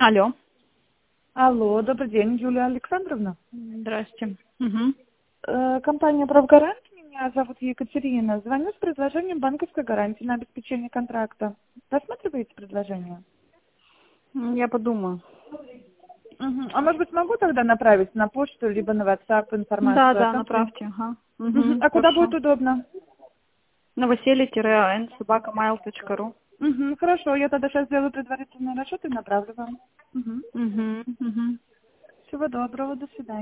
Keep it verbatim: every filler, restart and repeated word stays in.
Алло. Алло, добрый день, Юлия Александровна. Здрасте. Угу. Э, компания «Правгарант», меня зовут Екатерина. Звоню с предложением банковской гарантии на обеспечение контракта. Рассматриваете предложение? Я подумаю. Мгм. А может быть, могу тогда направить на почту, либо на WhatsApp Да, информацию о да, том, что... направьте. Ага. Мгм. Угу. А куда будет Хорошо. удобно? Новоселье-ан собака майл точка ру. Мгм. Хорошо, я тогда сейчас сделаю предварительный расчет и направлю вам. Мгм. Угу. Угу. Всего доброго, до свидания.